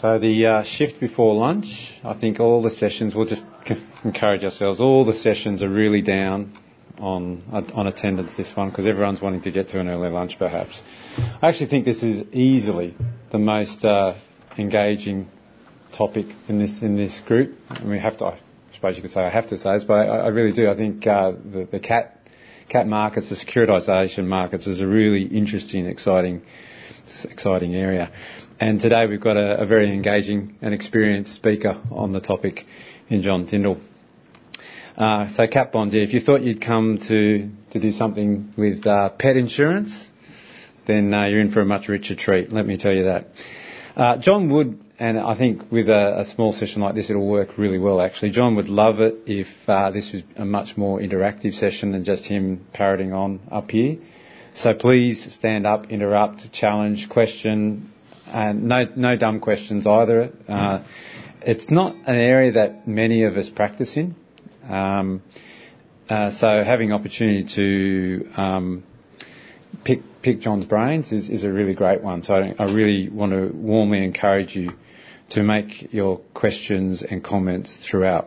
So the shift before lunch, I think all the sessions, we'll just encourage ourselves, all the sessions are really down on attendance this one because everyone's wanting to get to an early lunch perhaps. I actually think this is easily the most engaging topic in this group. And we have to, I suppose you could say I have to say this, but I really do. I think the CAT markets, the securitisation markets is a really interesting, exciting area. And today we've got a very engaging and experienced speaker on the topic in John Tyndall. So cat bonds, if you thought you'd come to do something with pet insurance, then you're in for a much richer treat, let me tell you that. John would, and I think with a small session like this it'll work really well actually, John would love it if this was a much more interactive session than just him parroting on up here. So please stand up, interrupt, challenge, question, and no dumb questions either. It's not an area that many of us practice in. So having opportunity to pick John's brains is a really great one. So I really want to warmly encourage you to make your questions and comments throughout.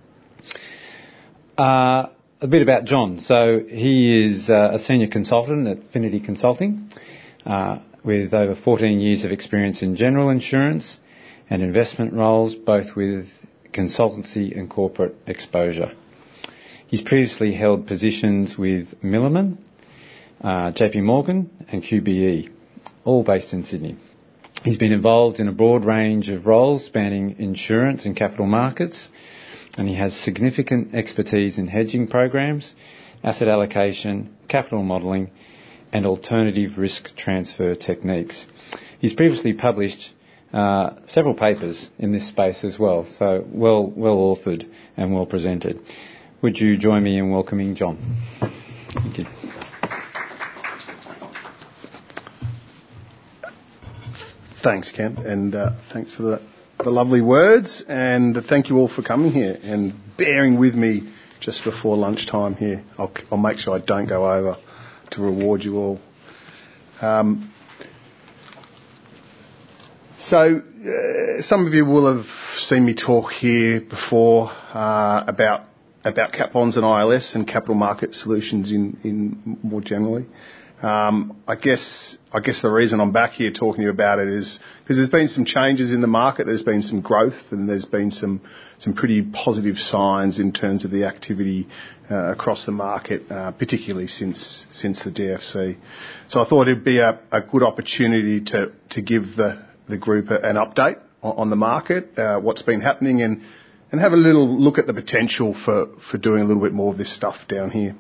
A bit about John. So he is a senior consultant at Affinity Consulting with over 14 years of experience in general insurance and investment roles, both with consultancy and corporate exposure. He's previously held positions with Milliman, JP Morgan and QBE, all based in Sydney. He's been involved in a broad range of roles spanning insurance and capital markets, and he has significant expertise in hedging programs, asset allocation, capital modelling and alternative risk transfer techniques. He's previously published several papers in this space as well, so well authored and well presented. Would you join me in welcoming John? Thank you. Thanks, Ken, and thanks for the lovely words, and thank you all for coming here and bearing with me just before lunchtime here. I'll make sure I don't go over to reward you all. So some of you will have seen me talk here before about cat bonds and ILS and capital market solutions in more generally. I guess the reason I'm back here talking to you about it is because there's been some changes in the market, there's been some growth, and there's been some pretty positive signs in terms of the activity across the market, particularly since the GFC. So I thought it'd be a good opportunity to give the group an update on the market, what's been happening, and have a little look at the potential for doing a little bit more of this stuff down here.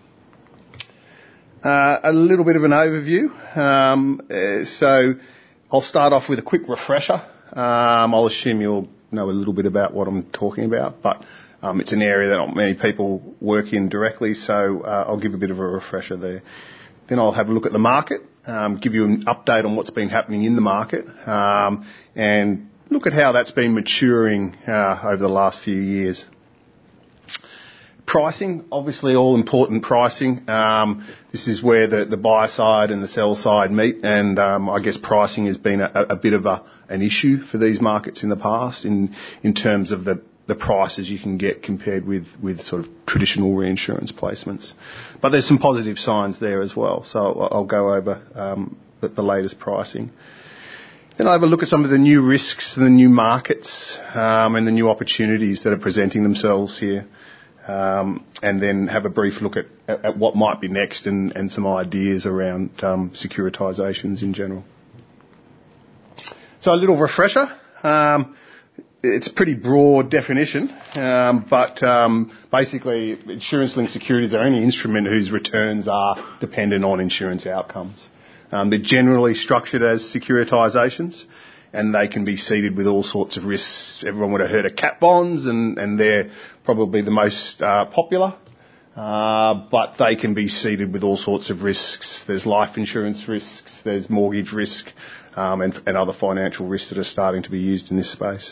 A little bit of an overview. So I'll start off with a quick refresher. I'll assume you'll know a little bit about what I'm talking about, but it's an area that not many people work in directly, so I'll give a bit of a refresher there. Then I'll have a look at the market, give you an update on what's been happening in the market, and look at how that's been maturing over the last few years. Pricing, obviously all important pricing. This is where the buy side and the sell side meet, and I guess pricing has been a bit of an issue for these markets in the past in terms of the prices you can get compared with sort of traditional reinsurance placements. But there's some positive signs there as well, so I'll go over the latest pricing. Then I'll have a look at some of the new risks, the new markets, and the new opportunities that are presenting themselves here. And then have a brief look at what might be next and some ideas around securitisations in general. So a little refresher. It's a pretty broad definition, but basically insurance-linked securities are any instrument whose returns are dependent on insurance outcomes. They're generally structured as securitisations, and they can be seeded with all sorts of risks. Everyone would have heard of cat bonds, and they're probably the most popular, but they can be seeded with all sorts of risks. There's life insurance risks, there's mortgage risk, and other financial risks that are starting to be used in this space.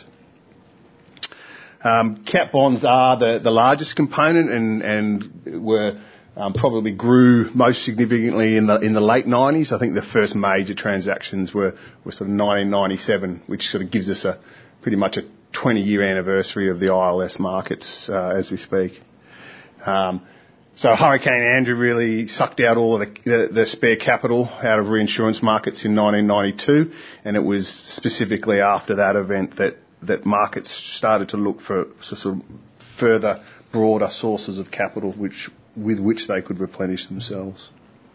Cat bonds are the largest component and were probably grew most significantly in the late 90s. I think the first major transactions were sort of 1997, which sort of gives us pretty much a 20-year anniversary of the ILS markets as we speak. So Hurricane Andrew really sucked out all of the spare capital out of reinsurance markets in 1992, and it was specifically after that event that markets started to look for sort of further, broader sources of capital with which they could replenish themselves.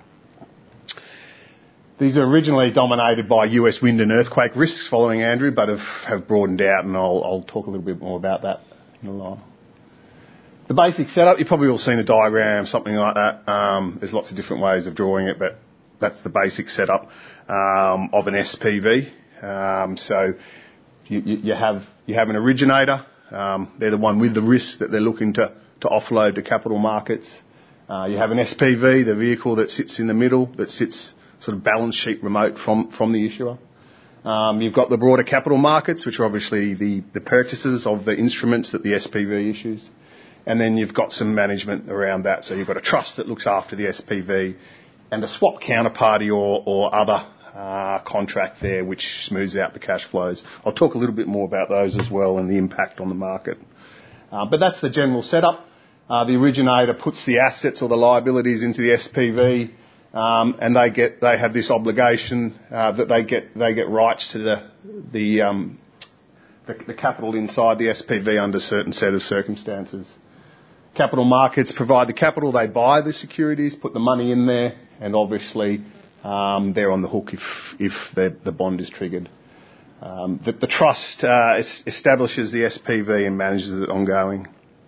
These are originally dominated by US wind and earthquake risks following Andrew, but have broadened out, and I'll talk a little bit more about that in a while. The basic setup, you've probably all seen a diagram, something like that. There's lots of different ways of drawing it, but that's the basic setup of an SPV. So you have an originator. They're the one with the risk that they're looking to offload to capital markets. You have an SPV, the vehicle that sits in the middle, that sits sort of balance sheet remote from the issuer. You've got the broader capital markets, which are obviously the purchasers of the instruments that the SPV issues. And then you've got some management around that. So you've got a trust that looks after the SPV and a swap counterparty or other contract there which smooths out the cash flows. I'll talk a little bit more about those as well and the impact on the market. But that's the general setup. The originator puts the assets or the liabilities into the SPV, and they have this obligation that they get rights to the capital inside the SPV under a certain set of circumstances. Capital markets provide the capital, they buy the securities, put the money in there, and obviously they're on the hook if the bond is triggered. The trust establishes the SPV and manages it ongoing.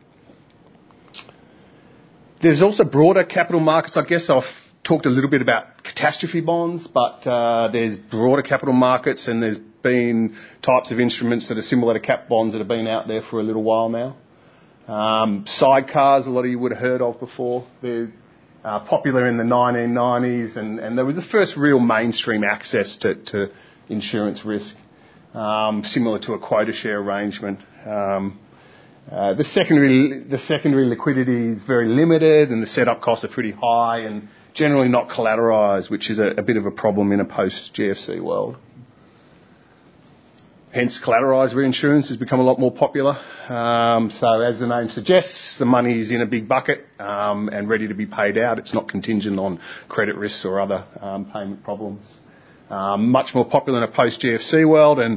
There's also broader capital markets. I guess I've talked a little bit about catastrophe bonds, but there's broader capital markets, and there's been types of instruments that are similar to cat bonds that have been out there for a little while now. Sidecars, a lot of you would have heard of before. They're popular in the 1990s, and there was the first real mainstream access to insurance risk, similar to a quota share arrangement. The secondary liquidity is very limited, and the setup costs are pretty high and generally not collateralised, which is a bit of a problem in a post-GFC world. Hence, collateralised reinsurance has become a lot more popular. So as the name suggests, the money is in a big bucket and ready to be paid out. It's not contingent on credit risks or other payment problems. Much more popular in a post-GFC world, and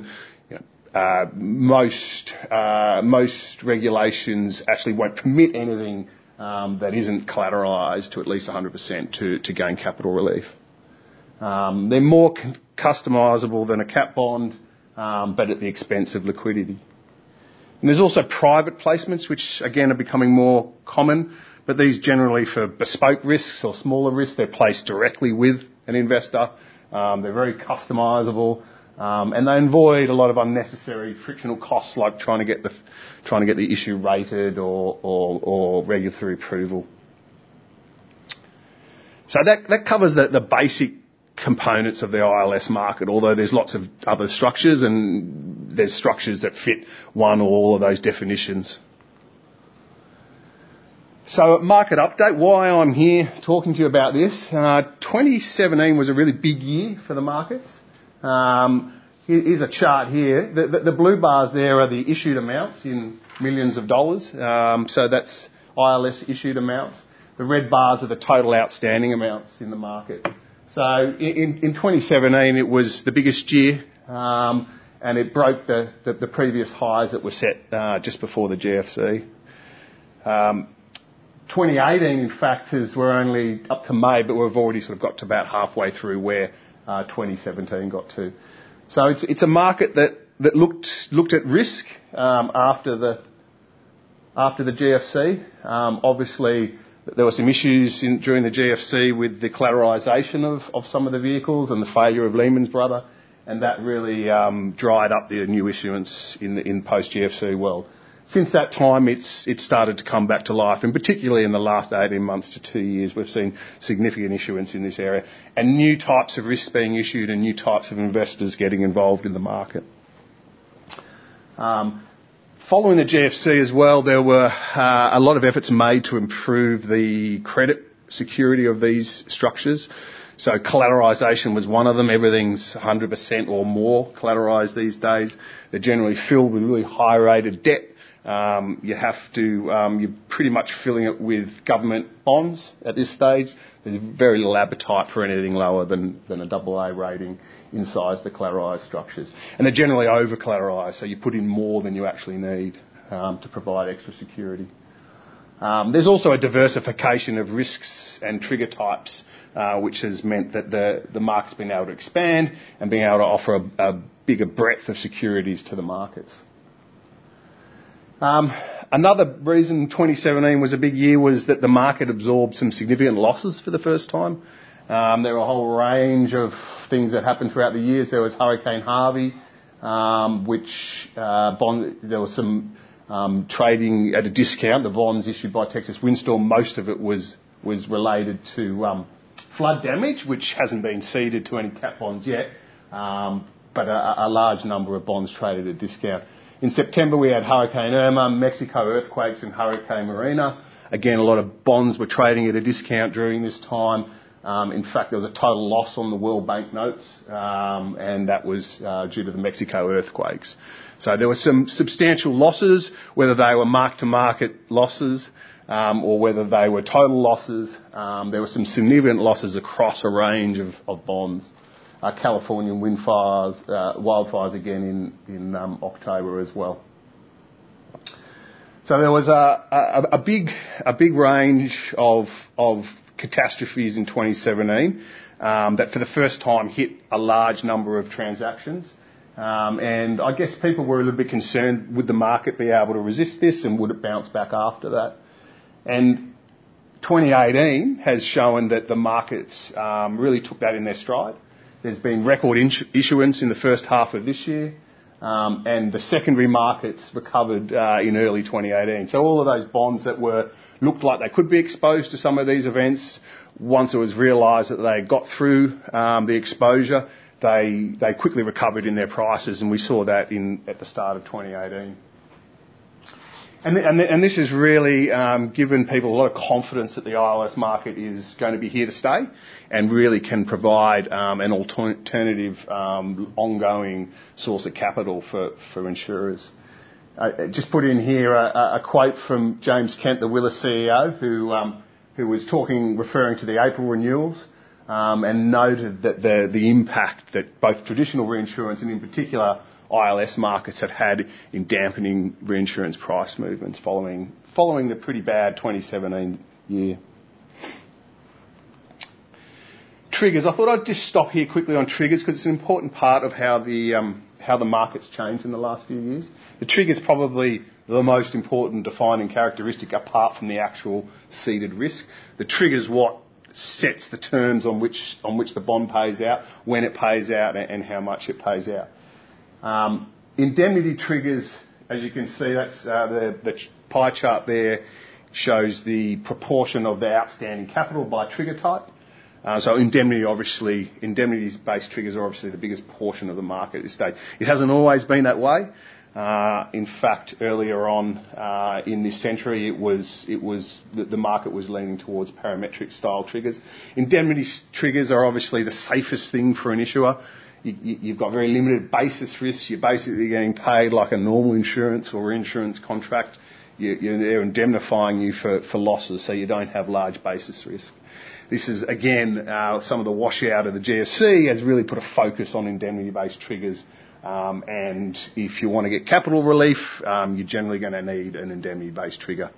most regulations actually won't permit anything that isn't collateralised to at least 100% to gain capital relief. They're more customisable than a cat bond, but at the expense of liquidity. And there's also private placements, which again are becoming more common, but these generally for bespoke risks or smaller risks, they're placed directly with an investor. They're very customisable, and they avoid a lot of unnecessary frictional costs like trying to get the issue rated or regulatory approval. So that covers the basic components of the ILS market, although there's lots of other structures, and there's structures that fit one or all of those definitions. So market update, why I'm here talking to you about this. 2017 was a really big year for the markets. Here's a chart here. The blue bars there are the issued amounts in millions of dollars. So that's ILS issued amounts. The red bars are the total outstanding amounts in the market. So in 2017, it was the biggest year, and it broke the previous highs that were set just before the GFC. 2018, in fact, we're only up to May, but we've already sort of got to about halfway through where 2017 got to. So it's a market that looked at risk after the GFC. Obviously, there were some issues during the GFC with the collateralisation of some of the vehicles and the failure of Lehman's Brothers, and that really dried up the new issuance in post-GFC world. Since that time, it's started to come back to life, and particularly in the last 18 months to 2 years, we've seen significant issuance in this area and new types of risks being issued and new types of investors getting involved in the market. Following the GFC as well, there were a lot of efforts made to improve the credit security of these structures. So collateralisation was one of them. Everything's 100% or more collateralised these days. They're generally filled with really high-rated debt. You're pretty much filling it with government bonds at this stage. There's very little appetite for anything lower than a AA rating inside the collateralised structures. And they're generally over-collateralised, so you put in more than you actually need to provide extra security. There's also a diversification of risks and trigger types, which has meant that the market's been able to expand and being able to offer a bigger breadth of securities to the markets. Another reason 2017 was a big year was that the market absorbed some significant losses for the first time. There were a whole range of things that happened throughout the years. There was Hurricane Harvey, there was some trading at a discount. The bonds issued by Texas Windstorm, most of it was related to flood damage, which hasn't been ceded to any cat bonds yet, but a large number of bonds traded at a discount. In September, we had Hurricane Irma, Mexico earthquakes, and Hurricane Marina. Again, a lot of bonds were trading at a discount during this time. In fact, there was a total loss on the World Bank notes, and that was due to the Mexico earthquakes. So there were some substantial losses, whether they were mark-to-market losses or whether they were total losses. There were some significant losses across a range of bonds. California wildfires again in October as well. So there was a big range of catastrophes in 2017 that for the first time hit a large number of transactions. And I guess people were a little bit concerned, would the market be able to resist this and would it bounce back after that? And 2018 has shown that the markets really took that in their stride. There's been record issuance in the first half of this year, and the secondary markets recovered in early 2018. So all of those bonds that looked like they could be exposed to some of these events, once it was realised that they got through the exposure, they quickly recovered in their prices, and we saw that at the start of 2018. And this has really given people a lot of confidence that the ILS market is going to be here to stay and really can provide an alternative ongoing source of capital for insurers. Just put in here a quote from James Kent, the Willis CEO, who was referring to the April renewals and noted that the impact that both traditional reinsurance and in particular ILS markets have had in dampening reinsurance price movements following the pretty bad 2017 year. Triggers. I thought I'd just stop here quickly on triggers because it's an important part of how the market's changed in the last few years. The trigger's probably the most important defining characteristic apart from the actual ceded risk. The trigger's what sets the terms on which the bond pays out, when it pays out, and how much it pays out. Indemnity triggers, as you can see, that's the pie chart there shows the proportion of the outstanding capital by trigger type. So indemnity-based triggers are obviously the biggest portion of the market at this stage. It hasn't always been that way. In fact, earlier on in this century, the market was leaning towards parametric style triggers. Indemnity triggers are obviously the safest thing for an issuer. You've got very limited basis risks. You're basically getting paid like a normal insurance or reinsurance contract. They're indemnifying you for losses, so you don't have large basis risk. This is, again, some of the washout of the GFC has really put a focus on indemnity-based triggers. And if you want to get capital relief, you're generally going to need an indemnity-based trigger.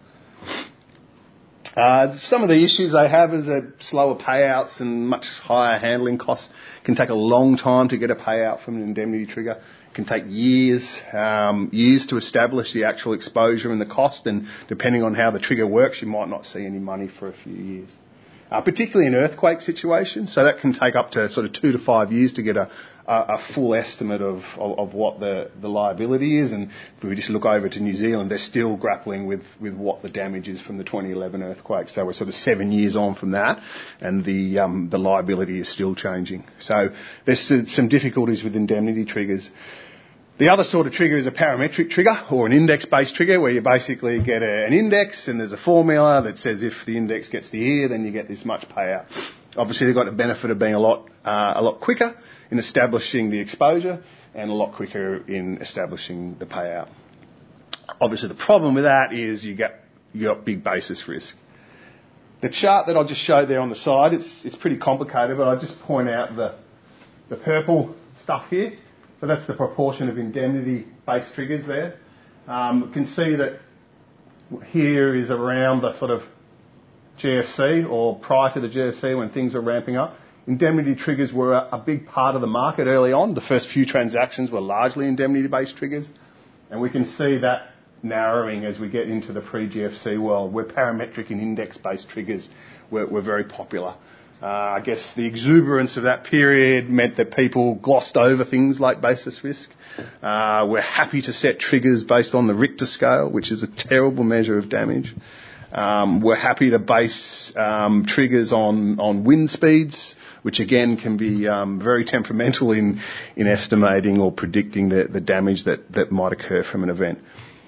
Some of the issues they have is that slower payouts and much higher handling costs. It can take a long time to get a payout from an indemnity trigger. It can take years to establish the actual exposure and the cost, and depending on how the trigger works, you might not see any money for a few years. Particularly in earthquake situations, so that can take up to sort of 2 to 5 years to get a full estimate of what the liability is. And if we just look over to New Zealand, they're still grappling with what the damage is from the 2011 earthquake. So we're sort of 7 years on from that, and the liability is still changing. So there's some difficulties with indemnity triggers. The other sort of trigger is a parametric trigger or an index-based trigger where you basically get an index and there's a formula that says if the index gets to here, then you get this much payout. Obviously, they've got the benefit of being a lot quicker in establishing the exposure and a lot quicker in establishing the payout. Obviously, the problem with that is you got big basis risk. The chart that I just showed there on the side, it's pretty complicated, but I'll just point out the purple stuff here. So that's the proportion of indemnity-based triggers there. You can see that here is around the sort of GFC or prior to the GFC when things were ramping up. Indemnity triggers were a big part of the market early on. The first few transactions were largely indemnity-based triggers. And we can see that narrowing as we get into the pre-GFC world, where parametric and index-based triggers were very popular. I guess the exuberance of that period meant that people glossed over things like basis risk. We're happy to set triggers based on the Richter scale, which is a terrible measure of damage. We're happy to base triggers on wind speeds, which again can be very temperamental in estimating or predicting the damage that might occur from an event.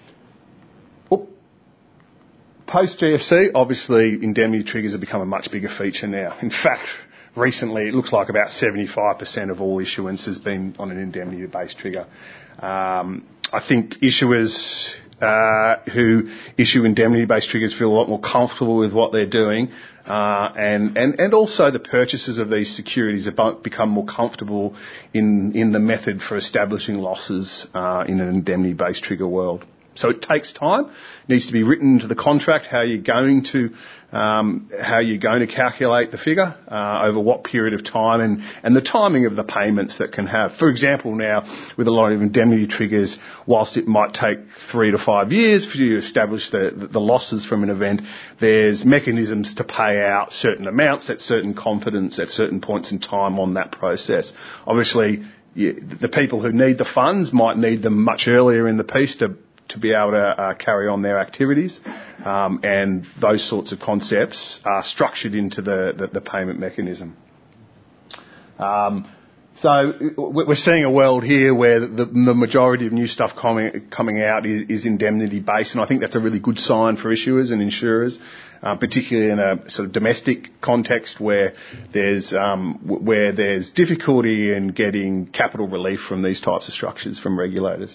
Post-GFC, obviously, indemnity triggers have become a much bigger feature now. In fact, recently, it looks like about 75% of all issuance has been on an indemnity-based trigger. I think issuers who issue indemnity-based triggers feel a lot more comfortable with what they're doing, and also the purchasers of these securities have become more comfortable in the method for establishing losses in an indemnity-based trigger world. So it takes time. It needs to be written into the contract how you're going to calculate the figure over what period of time and the timing of the payments that can have. For example, now with a lot of indemnity triggers, whilst it might take 3 to 5 years for you to establish the losses from an event, there's mechanisms to pay out certain amounts at certain confidence at certain points in time on that process. Obviously, the people who need the funds might need them much earlier in the piece to be able to carry on their activities, and those sorts of concepts are structured into the payment mechanism. So we're seeing a world here where the majority of new stuff coming out is indemnity based, and I think that's a really good sign for issuers and insurers, particularly in a sort of domestic context where there's difficulty in getting capital relief from these types of structures from regulators.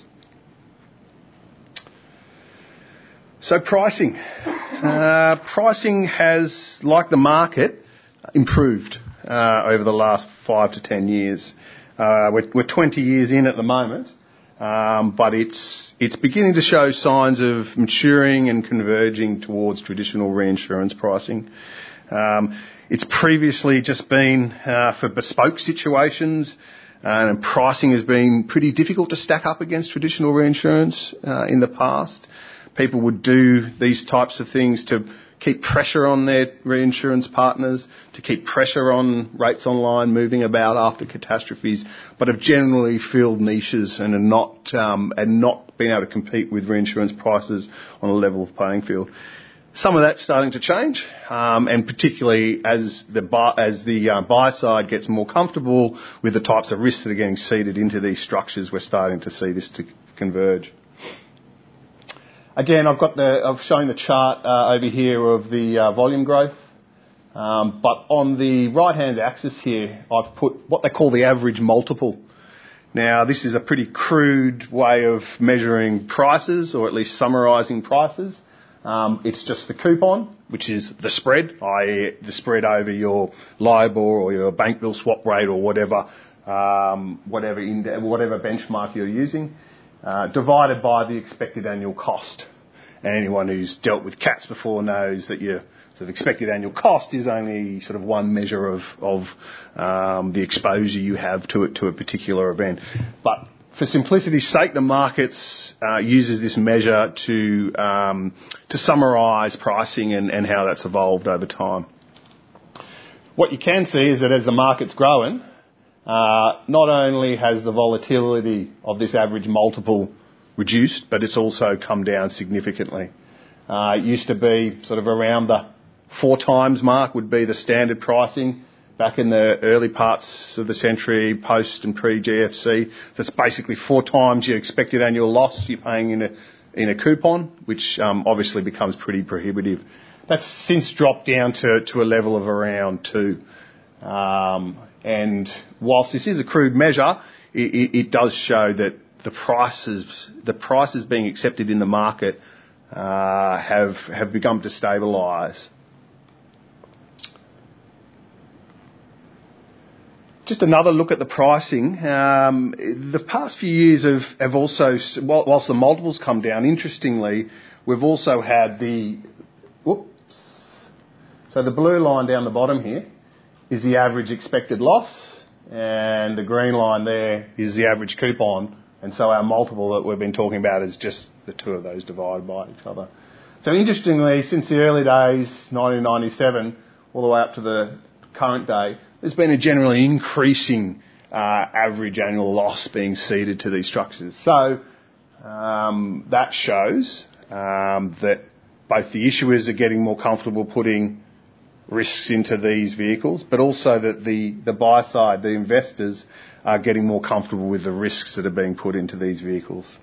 So pricing. Pricing has, like the market, improved over the last 5 to 10 years. We're 20 years in at the moment, but it's beginning to show signs of maturing and converging towards traditional reinsurance pricing. It's previously just been for bespoke situations, and pricing has been pretty difficult to stack up against traditional reinsurance in the past. People would do these types of things to keep pressure on their reinsurance partners, to keep pressure on rates online moving about after catastrophes, but have generally filled niches and are not been able to compete with reinsurance prices on a level playing field. Some of that's starting to change, and particularly as the buy side gets more comfortable with the types of risks that are getting seeded into these structures, we're starting to see this to converge. Again, I've shown the chart over here of the volume growth, but on the right-hand axis here, I've put what they call the average multiple. Now, this is a pretty crude way of measuring prices, or at least summarising prices. It's just the coupon, which is the spread, i.e. the spread over your LIBOR or your bank bill swap rate or whatever benchmark you're using. Divided by the expected annual cost. And anyone who's dealt with cats before knows that your sort of expected annual cost is only sort of one measure of the exposure you have to a particular event. But for simplicity's sake, the markets uses this measure to summarise pricing and how that's evolved over time. What you can see is that as the market's growing, not only has the volatility of this average multiple reduced, but it's also come down significantly. It used to be sort of around the 4 times mark would be the standard pricing. back in the early parts of the century, post and pre-GFC. That's basically 4 times your expected annual loss you're paying in a coupon, which obviously becomes pretty prohibitive. That's since dropped down to a level of around 2. And whilst this is a crude measure, it does show that the prices being accepted in the market have begun to stabilise. Just another look at the pricing. The past few years have also, whilst the multiples come down, interestingly, we've also had so the blue line down the bottom here is the average expected loss, and the green line there is the average coupon. And so our multiple that we've been talking about is just the two of those divided by each other. So interestingly, since the early days, 1997, all the way up to the current day, there's been a generally increasing average annual loss being ceded to these structures. So that shows that both the issuers are getting more comfortable putting risks into these vehicles, but also that the buy side, the investors, are getting more comfortable with the risks that are being put into these vehicles.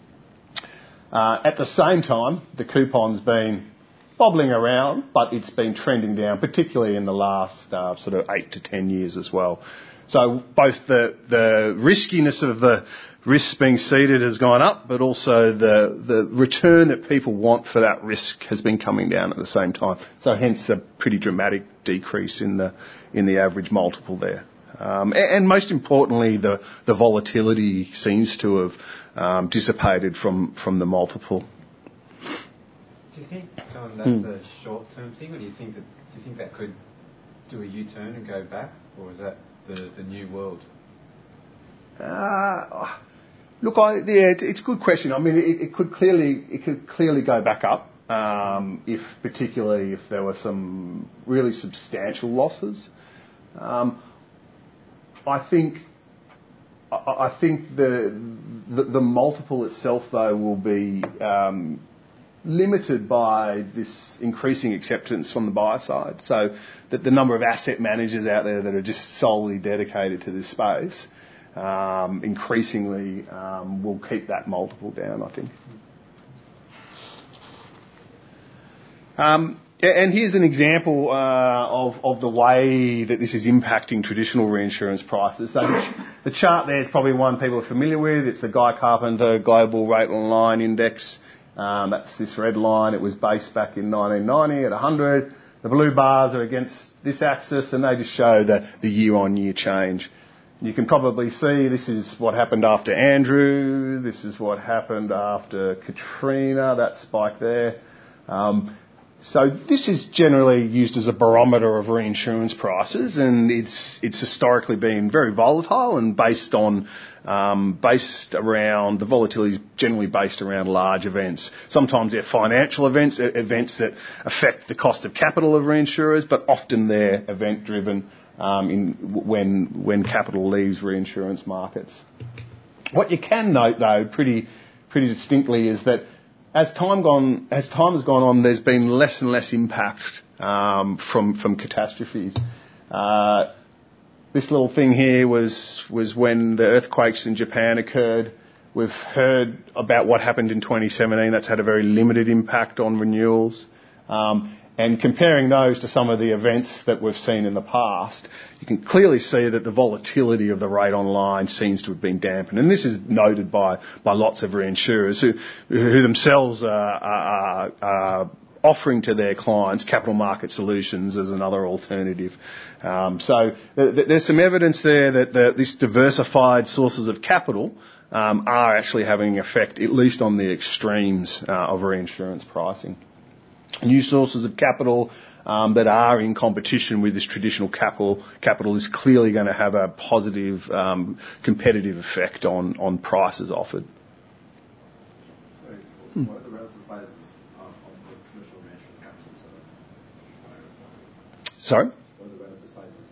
At the same time, the coupon's been bobbling around, but it's been trending down, particularly in the last sort of 8 to 10 years as well. So both the riskiness of the risks being ceded has gone up, but also the return that people want for that risk has been coming down at the same time. So hence a pretty dramatic decrease in the average multiple there. And most importantly, the volatility seems to have dissipated from the multiple. Do you think that's a short-term thing, or do you think that could do a U-turn and go back, or is that the new world? Look, it's a good question. I mean, it could clearly go back up, particularly if there were some really substantial losses. I think the multiple itself, though, will be limited by this increasing acceptance from the buyer side. So that the number of asset managers out there that are just solely dedicated to this space increasingly will keep that multiple down, I think. And here's an example of the way that this is impacting traditional reinsurance prices. So the chart there is probably one people are familiar with. It's the Guy Carpenter Global Rate Online Index. That's this red line. It was based back in 1990 at 100. The blue bars are against this axis, and they just show the year-on-year change. You can probably see this is what happened after Andrew. This is what happened after Katrina, that spike there. So this is generally used as a barometer of reinsurance prices, and it's historically been very volatile and based around the volatility is generally based around large events. Sometimes they're financial events that affect the cost of capital of reinsurers, but often they're event driven when capital leaves reinsurance markets. What you can note, though, pretty distinctly is that as time has gone on, there's been less and less impact from catastrophes. This little thing here was when the earthquakes in Japan occurred. We've heard about what happened in 2017. That's had a very limited impact on renewals. And comparing those to some of the events that we've seen in the past, you can clearly see that the volatility of the rate online seems to have been dampened. And this is noted by lots of reinsurers who themselves are offering to their clients capital market solutions as another alternative. So there's some evidence there that this diversified sources of capital are actually having an effect, at least on the extremes of reinsurance pricing. New sources of capital that are in competition with this traditional capital is clearly going to have a positive competitive effect on prices offered. What are the relative sizes of the traditional reinsurance capital? Sorry? What are the relative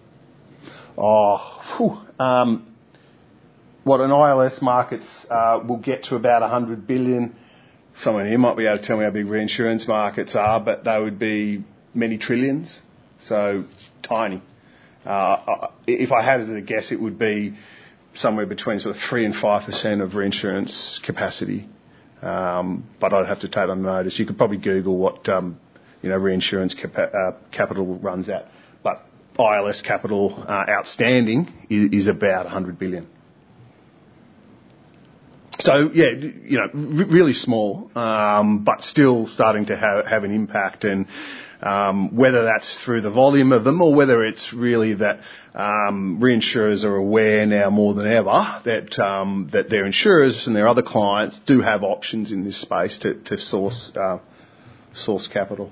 sizes? What an ILS markets will get to about 100 billion. Someone here might be able to tell me how big reinsurance markets are, but they would be many trillions, so tiny. If I had to guess, it would be somewhere between sort of 3 and 5% of reinsurance capacity. But I'd have to take on notice. You could probably Google what reinsurance capital runs at. But ILS capital outstanding is about 100 billion. So really small, but still starting to have an impact. And whether that's through the volume of them or whether it's really that reinsurers are aware now more than ever that their insurers and their other clients do have options in this space to source capital.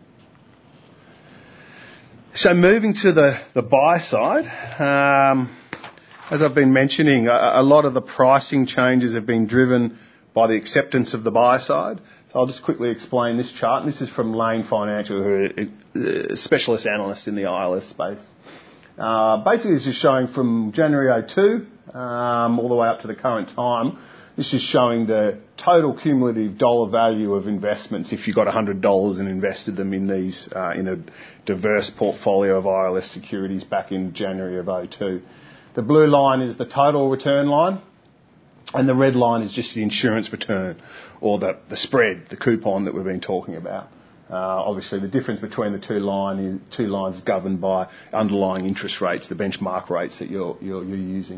So moving to the buy side, as I've been mentioning, a lot of the pricing changes have been driven by the acceptance of the buy side. So I'll just quickly explain this chart. And this is from Lane Financial, who are specialist analysts in the ILS space. Basically, this is showing from January 2002 all the way up to the current time. This is showing the total cumulative dollar value of investments if you got $100 and invested them in these in a diverse portfolio of ILS securities back in January of 2002. The blue line is the total return line, and the red line is just the insurance return, or the spread, the coupon that we've been talking about. Obviously, the difference between the two lines is governed by underlying interest rates, the benchmark rates that you're using.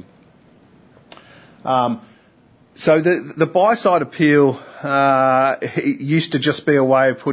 So the buy side appeal it used to just be a way of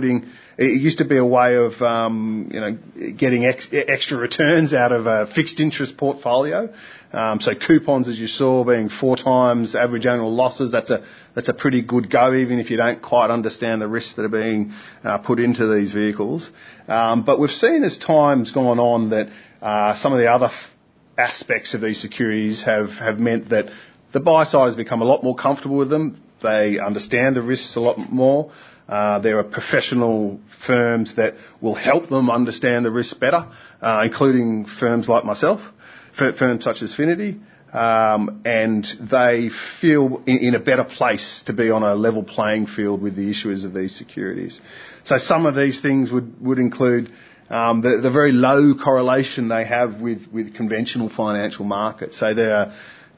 getting extra returns out of a fixed interest portfolio. So coupons, as you saw, being 4 times average annual losses. That's a pretty good go, even if you don't quite understand the risks that are being put into these vehicles. But we've seen as time's gone on that some of the other aspects of these securities have meant that the buy side has become a lot more comfortable with them. They understand the risks a lot more. There are professional firms that will help them understand the risks better, including firms like myself, firms such as Finity, and they feel in a better place to be on a level playing field with the issuers of these securities. So some of these things would include the very low correlation they have with conventional financial markets. So they're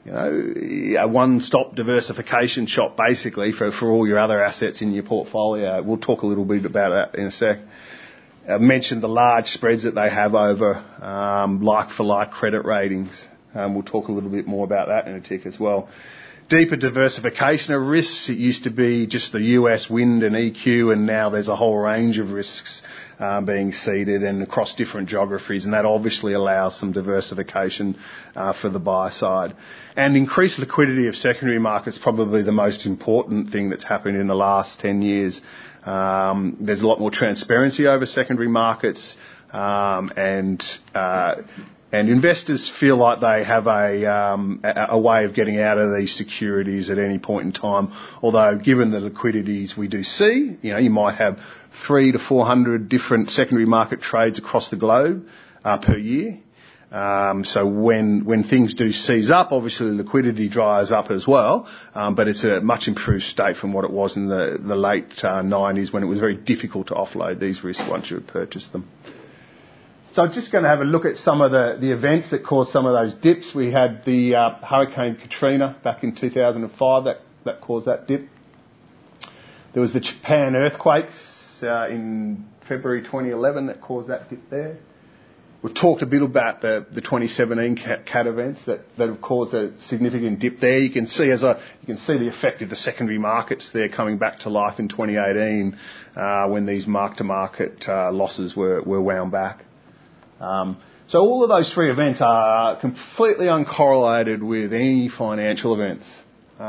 a one-stop diversification shop, basically, for all your other assets in your portfolio. We'll talk a little bit about that in a sec. I mentioned the large spreads that they have over like-for-like credit ratings. We'll talk a little bit more about that in a tick as well. Deeper diversification of risks. It used to be just the US wind and EQ, and now there's a whole range of risks being seeded and across different geographies, and that obviously allows some diversification for the buy side. And increased liquidity of secondary markets, probably the most important thing that's happened in the last 10 years. There's a lot more transparency over secondary markets, and investors feel like they have a way of getting out of these securities at any point in time. Although, given the liquidities we do see, you might have 300 to 400 different secondary market trades across the globe per year. So when things do seize up, obviously liquidity dries up as well, but it's a much improved state from what it was in the late 90s, when it was very difficult to offload these risks once you had purchased them. So I'm just going to have a look at some of the events that caused some of those dips. We had the Hurricane Katrina back in 2005 that caused that dip. There was the Japan earthquakes in February 2011 that caused that dip there. We've talked a bit about the 2017 cat events that have caused a significant dip there. You can see the effect of the secondary markets there coming back to life in 2018 when these mark-to-market losses were wound back. So all of those 3 events are completely uncorrelated with any financial events.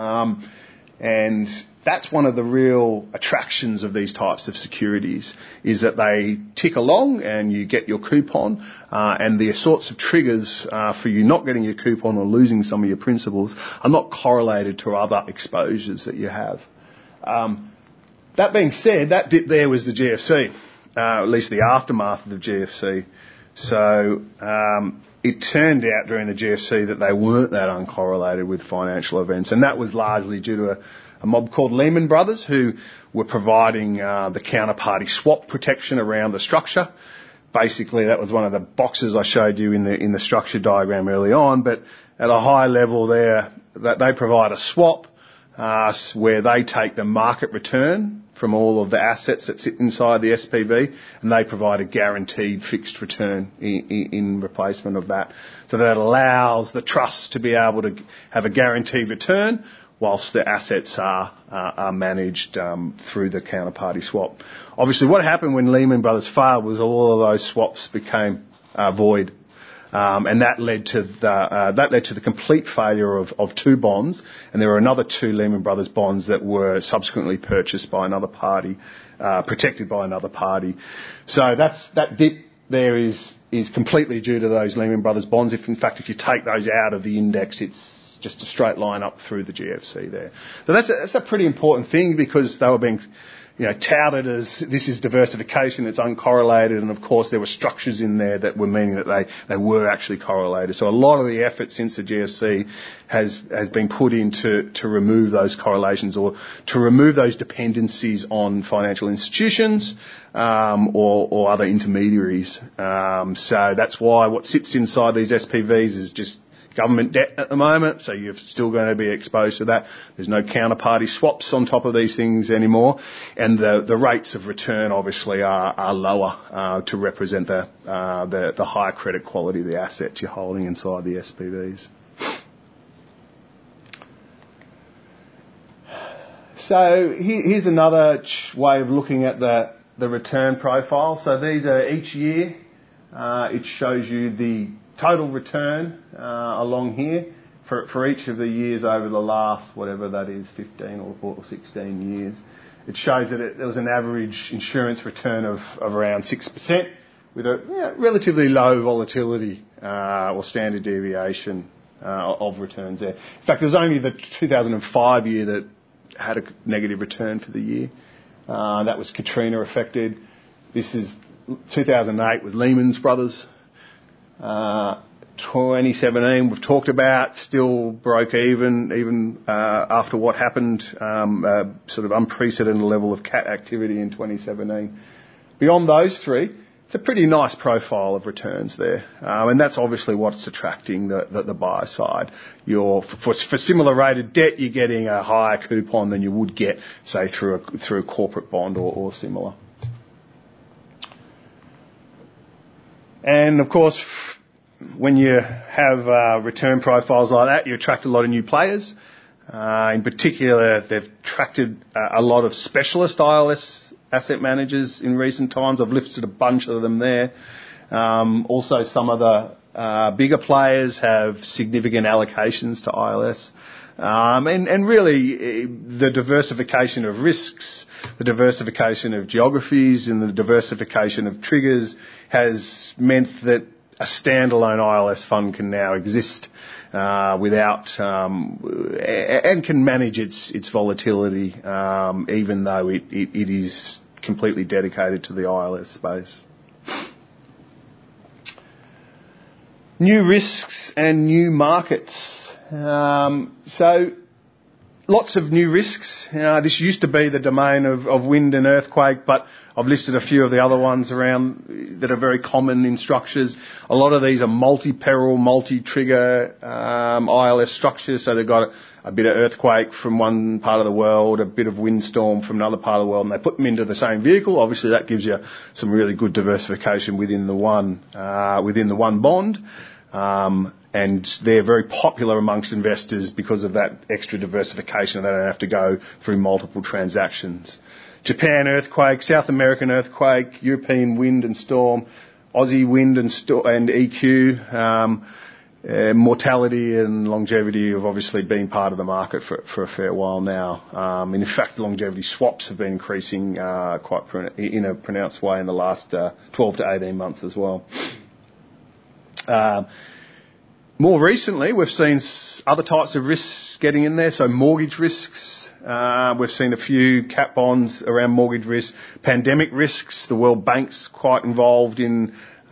And that's one of the real attractions of these types of securities, is that they tick along and you get your coupon, and the sorts of triggers for you not getting your coupon or losing some of your principals are not correlated to other exposures that you have. That being said, that dip there was the GFC, at least the aftermath of the GFC. So it turned out during the GFC that they weren't that uncorrelated with financial events, and that was largely due to a mob called Lehman Brothers, who were providing the counterparty swap protection around the structure. basically that was one of the boxes I showed you in the structure diagram early on, but at a high level there, that they provide a swap where they take the market return from all of the assets that sit inside the SPV, and they provide a guaranteed fixed return in replacement of that. So that allows the trust to be able to have a guaranteed return whilst the assets are managed through the counterparty swap. Obviously, what happened when Lehman Brothers failed was all of those swaps became void. And that led to the complete failure of two bonds, and there were another two Lehman Brothers bonds that were subsequently purchased by another party, protected by another party. So that dip there is completely due to those Lehman Brothers bonds. If you take those out of the index, it's just a straight line up through the GFC there. So that's a pretty important thing, because they were being touted as this is diversification, it's uncorrelated, and of course there were structures in there that were meaning that they were actually correlated. So a lot of the effort since the GFC has been put in to remove those correlations, or to remove those dependencies on financial institutions or other intermediaries. So that's why what sits inside these SPVs is just government debt at the moment, so you're still going to be exposed to that. There's no counterparty swaps on top of these things anymore, and the rates of return obviously are lower to represent the higher credit quality of the assets you're holding inside the SPVs. So here's another way of looking at the return profile. So these are each year. It shows you the total return along here for each of the years over the last, whatever that is, 15 or 16 years. It shows that there was an average insurance return of around 6%, with a relatively low volatility or standard deviation of returns there. In fact, there was only the 2005 year that had a negative return for the year. That was Katrina affected. This is 2008 with Lehman Brothers. 2017 we've talked about, still broke even after what happened, sort of unprecedented level of cat activity in 2017. Beyond those three, it's a pretty nice profile of returns there, and that's obviously what's attracting the buyer side. For similar rated debt, you're getting a higher coupon than you would get, say, through a corporate bond or similar. And of course, when you have return profiles like that, you attract a lot of new players. In particular, they've attracted a lot of specialist ILS asset managers in recent times. I've listed a bunch of them there. Also, some of the bigger players have significant allocations to ILS. And really, the diversification of risks, the diversification of geographies, and the diversification of triggers has meant that a standalone ILS fund can now exist without and can manage its volatility, even though it is completely dedicated to the ILS space. New risks and new markets. So lots of new risks. This used to be the domain of wind and earthquake, but I've listed a few of the other ones around that are very common in structures. A lot of these are multi-peril, multi-trigger ILS structures, so they've got a bit of earthquake from one part of the world, a bit of windstorm from another part of the world, and they put them into the same vehicle. Obviously, that gives you some really good diversification within the one bond. And they're very popular amongst investors because of that extra diversification. They don't have to go through multiple transactions. Japan earthquake, South American earthquake, European wind and storm, Aussie wind and EQ. Mortality and longevity have obviously been part of the market for a fair while now. In fact, longevity swaps have been increasing in a pronounced way in the last 12 to 18 months as well. More recently, we've seen other types of risks getting in there. So mortgage risks. We've seen a few cat bonds around mortgage risk. Pandemic risks. The World Bank's quite involved in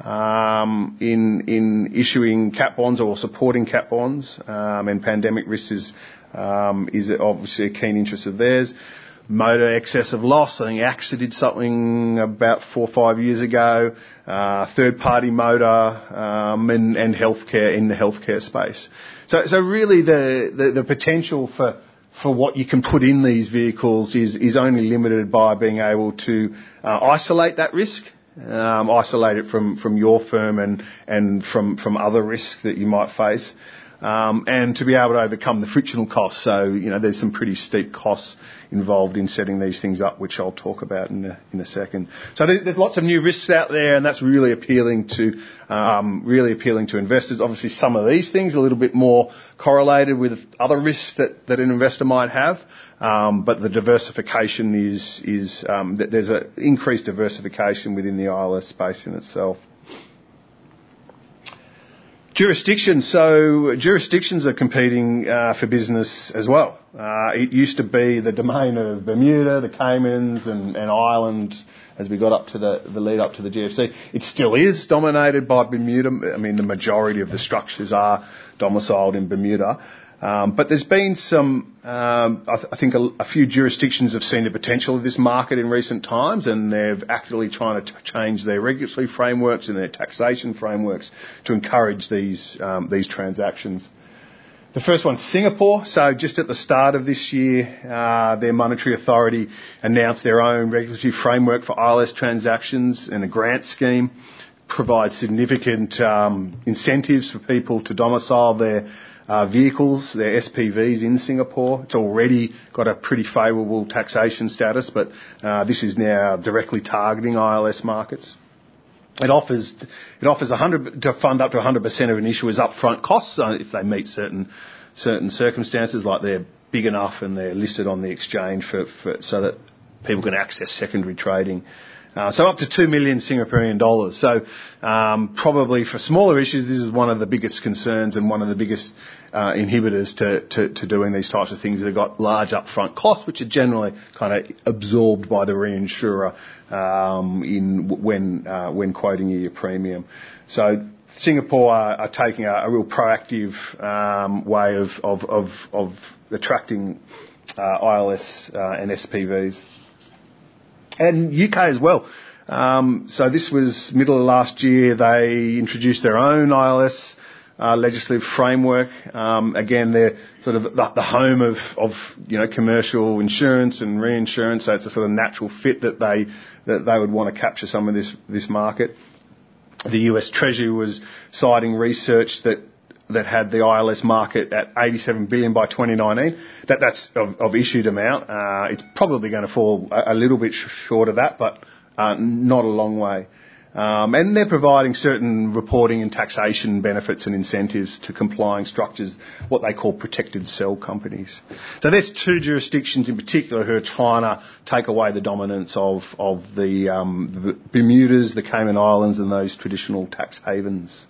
issuing cat bonds or supporting cat bonds. And pandemic risk is obviously a keen interest of theirs. motor excess of loss. I think AXA did something about 4 or 5 years ago. Third-party motor and healthcare in the healthcare space. So really the potential for what you can put in these vehicles is only limited by being able to isolate that risk, isolate it from your firm and from other risks that you might face. And to be able to overcome the frictional costs. So, there's some pretty steep costs involved in setting these things up, which I'll talk about in a second. So there's lots of new risks out there, and that's really appealing to investors. Obviously, some of these things are a little bit more correlated with other risks that an investor might have. But the diversification is there's an increased diversification within the ILS space in itself. Jurisdictions. So jurisdictions are competing for business as well. It used to be the domain of Bermuda, the Caymans and Ireland as we got up to the lead up to the GFC. It still is dominated by Bermuda. I mean, the majority of the structures are domiciled in Bermuda. But there's been some, I think a few jurisdictions have seen the potential of this market in recent times, and they're actively trying to change their regulatory frameworks and their taxation frameworks to encourage these transactions. The first one's Singapore. So just at the start of this year, their monetary authority announced their own regulatory framework for ILS transactions and a grant scheme. Provides significant incentives for people to domicile their vehicles, their SPVs in Singapore. It's already got a pretty favourable taxation status, but this is now directly targeting ILS markets. It offers to fund up to 100% of an issuer's upfront costs if they meet certain circumstances, like they're big enough and they're listed on the exchange so that people can access secondary trading. So up to 2 million Singaporean dollars. So probably for smaller issues, this is one of the biggest concerns and one of the biggest inhibitors to doing these types of things. They've got large upfront costs, which are generally kind of absorbed by the reinsurer when quoting your premium. So Singapore are taking a real proactive way of attracting ILS and SPVs. And UK as well. So this was middle of last year. They introduced their own ILS legislative framework. Again, they're sort of the home of commercial insurance and reinsurance. So it's a sort of natural fit that they would want to capture some of this market. The US Treasury was citing research that had the ILS market at $87 billion by 2019. That's of issued amount. It's probably going to fall a little bit short of that, but not a long way. And they're providing certain reporting and taxation benefits and incentives to complying structures, what they call protected cell companies. So there's two jurisdictions in particular who are trying to take away the dominance of the Bermudas, the Cayman Islands, and those traditional tax havens.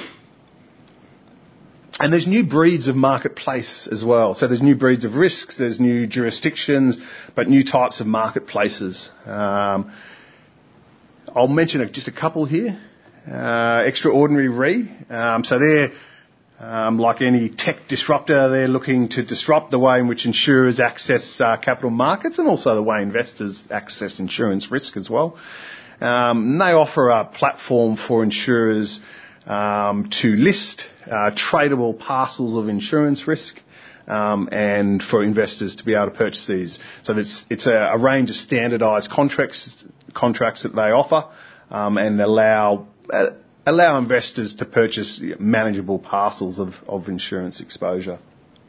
And there's new breeds of marketplace as well. So there's new breeds of risks, there's new jurisdictions, but new types of marketplaces. I'll mention just a couple here. Extraordinary Re. So they're, like any tech disruptor, they're looking to disrupt the way in which insurers access capital markets and also the way investors access insurance risk as well. They offer a platform for insurers to list tradable parcels of insurance risk and for investors to be able to purchase these. So it's a range of standardised contracts that they offer and allow investors to purchase manageable parcels of insurance exposure.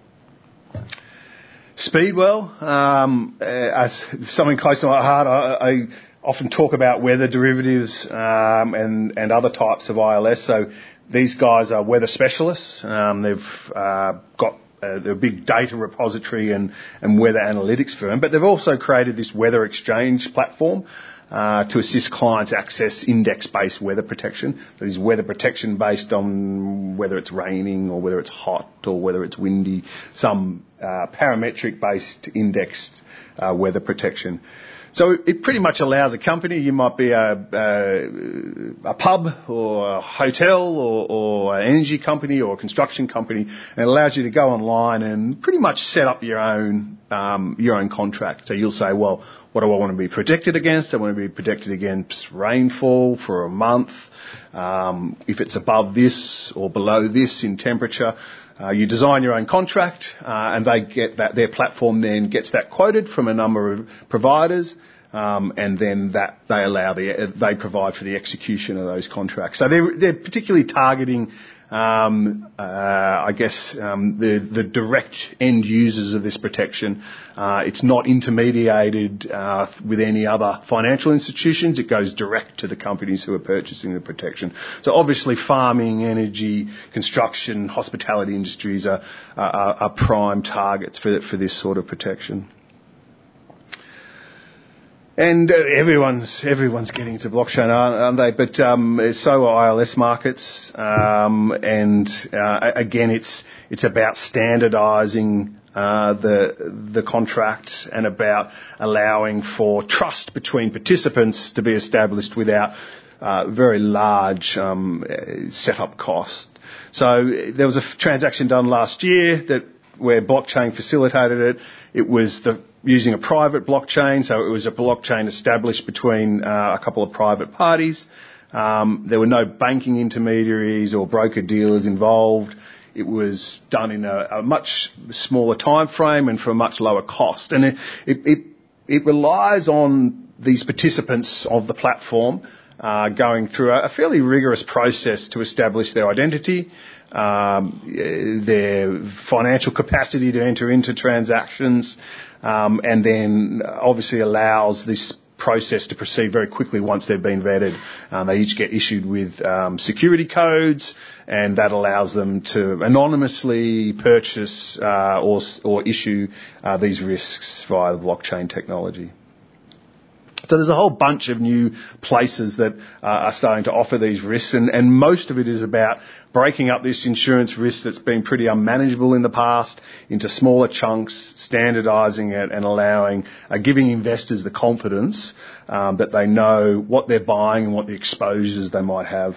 Speedwell, as something close to my heart, I often talk about weather derivatives and other types of ILS. So these guys are weather specialists. They've got a big data repository and weather analytics firm, but they've also created this weather exchange platform to assist clients access index-based weather protection. That is weather protection based on whether it's raining or whether it's hot or whether it's windy, some parametric-based indexed weather protection. So it pretty much allows a company, you might be a pub or a hotel or an energy company or a construction company, and it allows you to go online and pretty much set up your own contract. So you'll say, well, what do I want to be protected against? I want to be protected against rainfall for a month. If it's above this or below this in temperature. You design your own contract, and they get that. Their platform then gets that quoted from a number of providers, and then that they provide for the execution of those contracts. So they're particularly targeting, the direct end users of this protection. It's not intermediated with any other financial institutions. It goes direct to the companies who are purchasing the protection. So obviously farming, energy, construction, hospitality industries are prime targets for this sort of protection. And everyone's getting to blockchain, aren't they? But so are ILS markets. Again, it's about standardising the contract and about allowing for trust between participants to be established without very large setup cost. So there was a transaction done last year where blockchain facilitated it. It was using a private blockchain, so it was a blockchain established between a couple of private parties. There were no banking intermediaries or broker-dealers involved. It was done in a much smaller time frame and for a much lower cost. And it relies on these participants of the platform going through a fairly rigorous process to establish their identity, their financial capacity to enter into transactions, and then obviously allows this process to proceed very quickly once they've been vetted. They each get issued with security codes, and that allows them to anonymously purchase or issue these risks via the blockchain technology. So there's a whole bunch of new places that are starting to offer these risks, and most of it is about breaking up this insurance risk that's been pretty unmanageable in the past into smaller chunks, standardising it and giving investors the confidence that they know what they're buying and what the exposures they might have.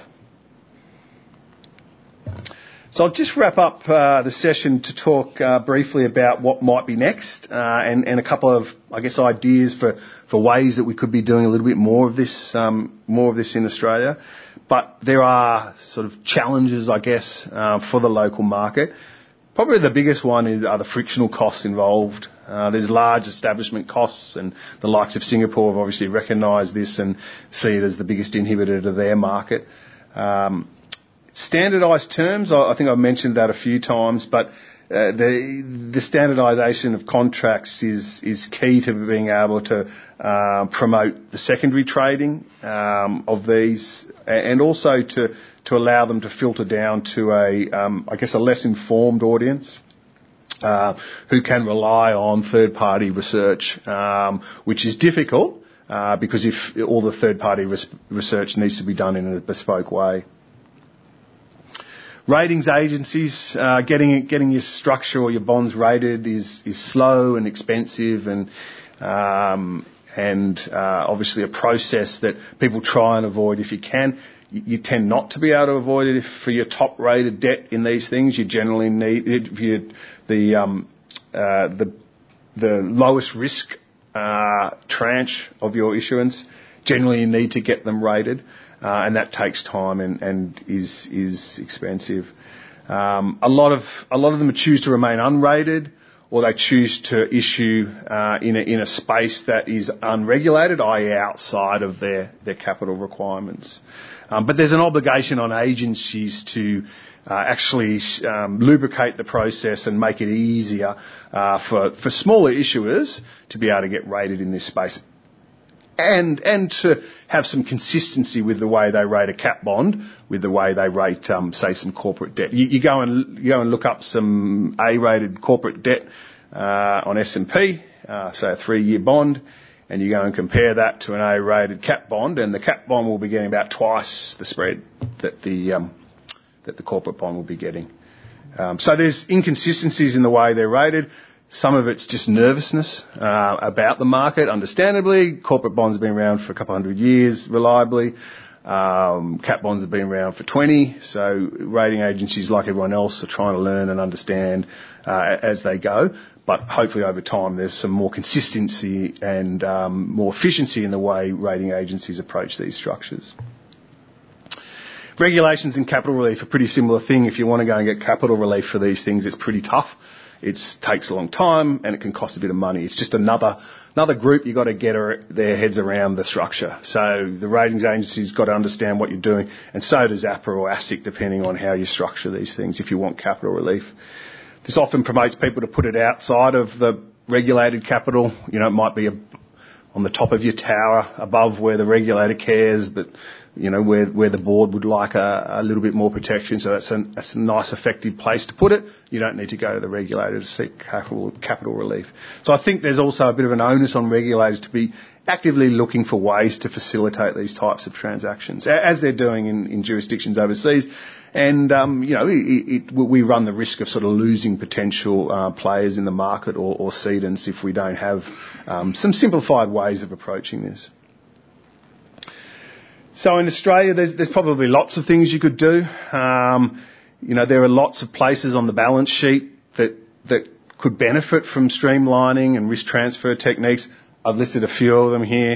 So I'll just wrap up the session to talk briefly about what might be next and a couple of, ideas for ways that we could be doing a little bit more of this in Australia. But there are sort of challenges, for the local market. Probably the biggest one are the frictional costs involved. There's large establishment costs, and the likes of Singapore have obviously recognised this and see it as the biggest inhibitor to their market. Standardised terms, I think I've mentioned that a few times, but the standardisation of contracts is key to being able to promote the secondary trading of these, and also to allow them to filter down to a less informed audience who can rely on third-party research, which is difficult because if all the third-party research needs to be done in a bespoke way. Ratings agencies, getting your structure or your bonds rated is slow and expensive and obviously a process that people try and avoid if you can. You tend not to be able to avoid it for your top rated debt in these things. You generally need the lowest risk tranche of your issuance. Generally, you need to get them rated. And that takes time and is expensive. A lot of them choose to remain unrated, or they choose to issue in a space that is unregulated, i.e. outside of their capital requirements. But there's an obligation on agencies to actually lubricate the process and make it easier for smaller issuers to be able to get rated in this space. And to have some consistency with the way they rate a cat bond, with the way they rate, say, some corporate debt. You go and look up some A-rated corporate debt on S&P, say a 3-year bond, and you go and compare that to an A-rated cat bond, and the cat bond will be getting about twice the spread that the corporate bond will be getting. So there's inconsistencies in the way they're rated. Some of it's just nervousness about the market, understandably. Corporate bonds have been around for a couple hundred years, reliably. Cat bonds have been around for 20, so rating agencies, like everyone else, are trying to learn and understand as they go. But hopefully over time there's some more consistency and more efficiency in the way rating agencies approach these structures. Regulations and capital relief are a pretty similar thing. If you want to go and get capital relief for these things, it's pretty tough. It takes a long time and it can cost a bit of money. It's just another group you've got to get their heads around the structure. So the ratings agency's got to understand what you're doing, and so does APRA or ASIC, depending on how you structure these things if you want capital relief. This often promotes people to put it outside of the regulated capital. You know, it might be on the top of your tower above where the regulator cares, but you know, where the board would like a little bit more protection. So that's a nice, effective place to put it. You don't need to go to the regulator to seek capital relief. So I think there's also a bit of an onus on regulators to be actively looking for ways to facilitate these types of transactions, as they're doing in jurisdictions overseas. And, you know, we run the risk of sort of losing potential players in the market or cedants if we don't have some simplified ways of approaching this. So in Australia, there's probably lots of things you could do. You know, there are lots of places on the balance sheet that could benefit from streamlining and risk transfer techniques. I've listed a few of them here.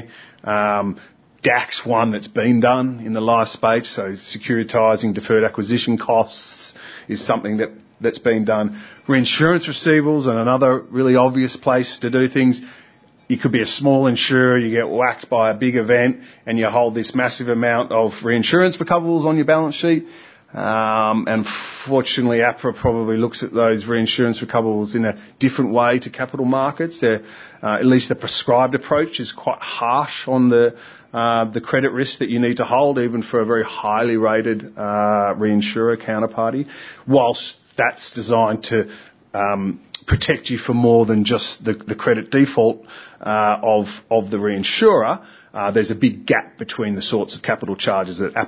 DAC's one that's been done in the life space, so securitising deferred acquisition costs is something that's been done. Reinsurance receivables are another really obvious place to do things. You could be a small insurer, you get whacked by a big event, and you hold this massive amount of reinsurance recoverables on your balance sheet. And fortunately, APRA probably looks at those reinsurance recoverables in a different way to capital markets. At least the prescribed approach is quite harsh on the credit risk that you need to hold, even for a very highly rated reinsurer counterparty, whilst that's designed to protect you for more than just the credit default of the reinsurer. There's a big gap between the sorts of capital charges that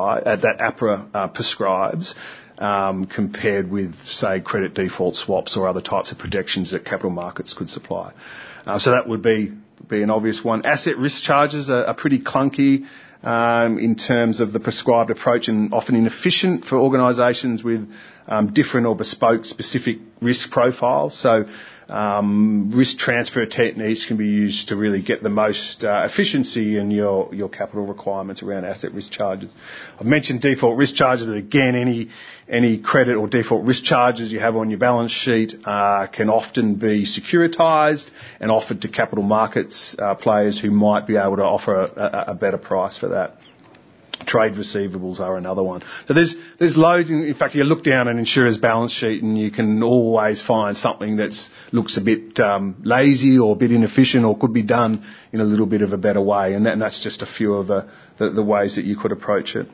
APRA prescribes compared with, say, credit default swaps or other types of protections that capital markets could supply. So that would be an obvious one. Asset risk charges are pretty clunky in terms of the prescribed approach, and often inefficient for organisations with different or bespoke specific risk profiles. So risk transfer techniques can be used to really get the most efficiency in your capital requirements around asset risk charges. I've mentioned default risk charges, but again, any credit or default risk charges you have on your balance sheet can often be securitised and offered to capital markets players who might be able to offer a better price for that. Trade receivables are another one. So there's loads. In fact, you look down an insurer's balance sheet and you can always find something that looks a bit lazy or a bit inefficient or could be done in a little bit of a better way. And that's just a few of the ways that you could approach it.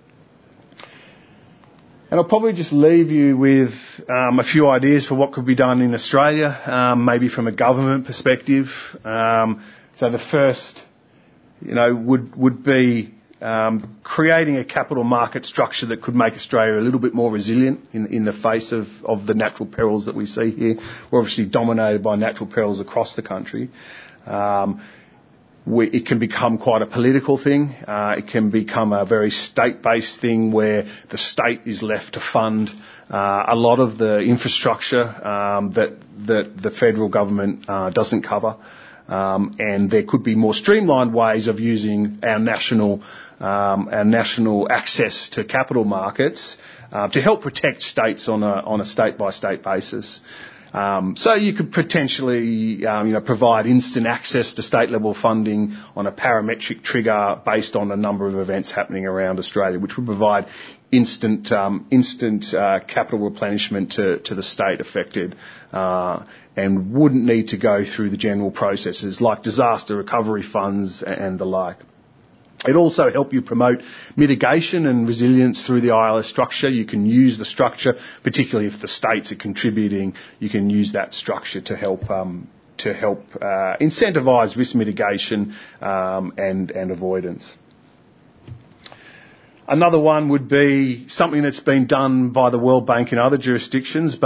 And I'll probably just leave you with a few ideas for what could be done in Australia, maybe from a government perspective. So the first, would be creating a capital market structure that could make Australia a little bit more resilient in the face of the natural perils that we see here. We're obviously dominated by natural perils across the country. It can become quite a political thing. It can become a very state-based thing where the state is left to fund a lot of the infrastructure that the federal government doesn't cover. And there could be more streamlined ways of using our national access to capital markets to help protect states on a state-by-state basis. So you could potentially, provide instant access to state-level funding on a parametric trigger based on a number of events happening around Australia, which would provide instant capital replenishment to the state affected, and wouldn't need to go through the general processes like disaster recovery funds and the like. It also help you promote mitigation and resilience through the ILS structure. You can use the structure, particularly if the states are contributing, you can use that structure to help incentivise risk mitigation and avoidance. Another one would be something that's been done by the World Bank in other jurisdictions, but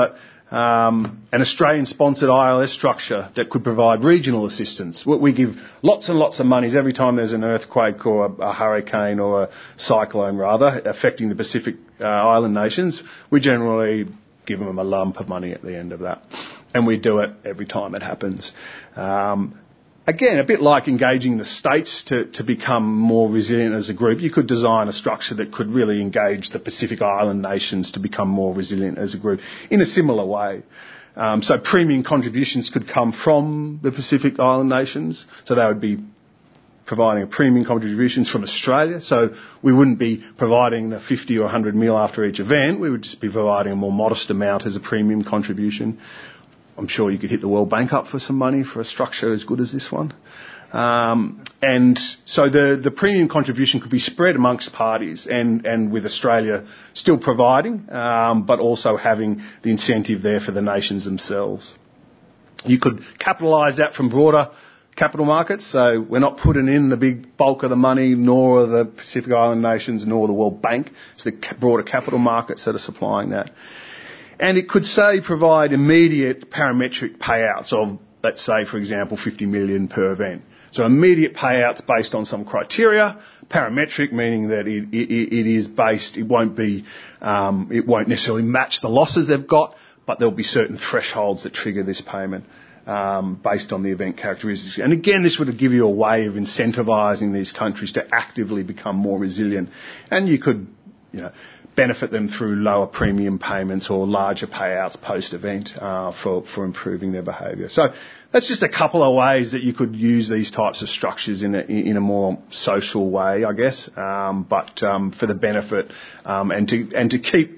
an Australian-sponsored ILS structure that could provide regional assistance. We give lots and lots of monies every time there's an earthquake or a hurricane or a cyclone, rather, affecting the Pacific island nations. We generally give them a lump of money at the end of that. And we do it every time it happens. Again, a bit like engaging the states to become more resilient as a group, you could design a structure that could really engage the Pacific Island nations to become more resilient as a group in a similar way. So premium contributions could come from the Pacific Island nations. So they would be providing a premium contributions from Australia. So we wouldn't be providing the 50 or 100 mil after each event. We would just be providing a more modest amount as a premium contribution. I'm sure you could hit the World Bank up for some money for a structure as good as this one. And so the premium contribution could be spread amongst parties and with Australia still providing, but also having the incentive there for the nations themselves. You could capitalise that from broader capital markets, so we're not putting in the big bulk of the money, nor are the Pacific Island nations, nor the World Bank. It's the broader capital markets that are supplying that. And it could, say, provide immediate parametric payouts of, let's say, for example, 50 million per event. So immediate payouts based on some criteria. Parametric meaning that it is based, it won't necessarily match the losses they've got, but there'll be certain thresholds that trigger this payment based on the event characteristics. And again, this would give you a way of incentivising these countries to actively become more resilient. And you could, benefit them through lower premium payments or larger payouts post-event for improving their behaviour. So that's just a couple of ways that you could use these types of structures in a more social way, I guess, but for the benefit and to keep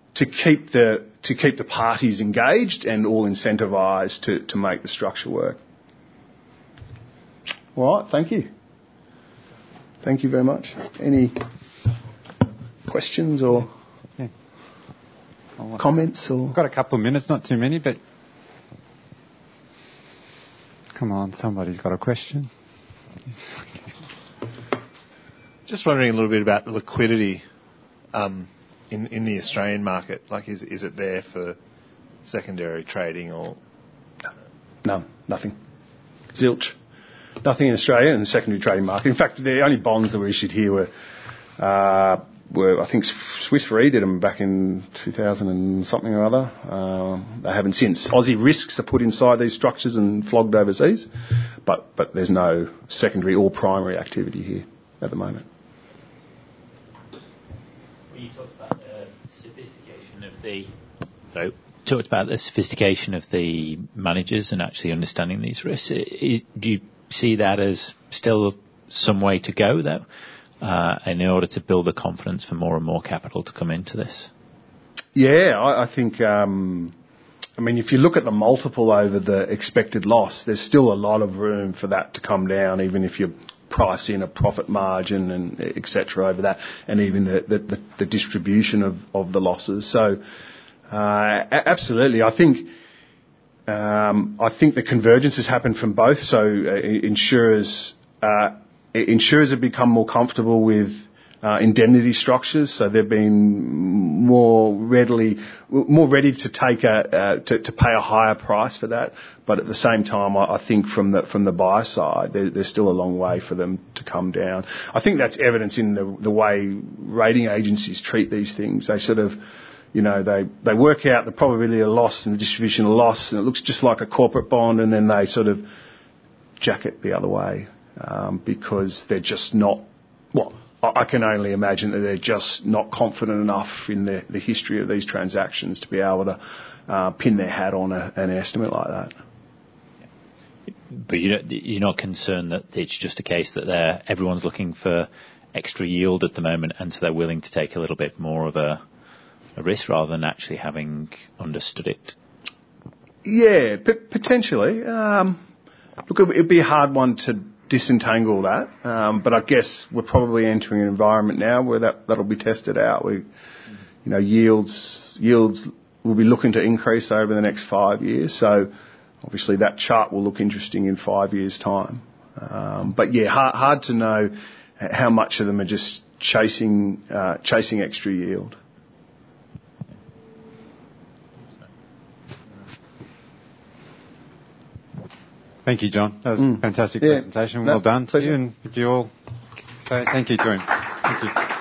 the parties engaged and all incentivised to make the structure work. All right, thank you. Thank you very much. Any questions or comments? Or I've got a couple of minutes, not too many, but come on, somebody's got a question. Just wondering a little bit about the liquidity in the Australian market. Like, is it there for secondary trading or? No, nothing. Zilch. Nothing in Australia in the secondary trading market. In fact, the only bonds that were issued here were I think Swiss Re did them back in 2000 and something or other. They haven't since. Aussie risks are put inside these structures and flogged overseas, but there's no secondary or primary activity here at the moment. You talked about the sophistication of the managers and actually understanding these risks. Do you see that as still some way to go, though? In order to build the confidence for more and more capital to come into this? Yeah, I think, if you look at the multiple over the expected loss, there's still a lot of room for that to come down, even if you price in a profit margin and et cetera over that, and even the distribution of the losses. So, absolutely. I think the convergence has happened from both. So, insurers have become more comfortable with indemnity structures, so they've been more ready to take to pay a higher price for that. But at the same time, I think from the buyer side, there's still a long way for them to come down. I think that's evidence in the way rating agencies treat these things. They sort of, they work out the probability of loss and the distribution of loss, and it looks just like a corporate bond, and then they sort of jack it the other way. Because they're just not, I can only imagine that they're just not confident enough in the history of these transactions to be able to pin their hat on an estimate like that. But you're not concerned that it's just a case that everyone's looking for extra yield at the moment, and so they're willing to take a little bit more of a risk rather than actually having understood it? Yeah, potentially. Look, it'd be a hard one to disentangle that, but I guess we're probably entering an environment now where that'll be tested out. Yields will be looking to increase over the next 5 years, so obviously that chart will look interesting in 5 years' time. But yeah, hard to know how much of them are just chasing extra yield. Thank you, John. That was a fantastic presentation. Well done to you, and would you all say thank you to him. Thank you.